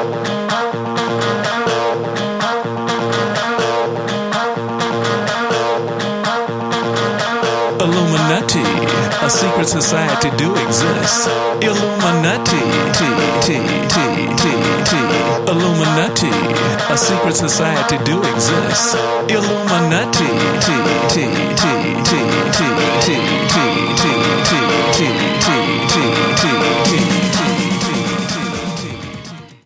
Illuminati, a secret society do exist. Illuminati, Illuminati, a secret society do exist. Illuminati,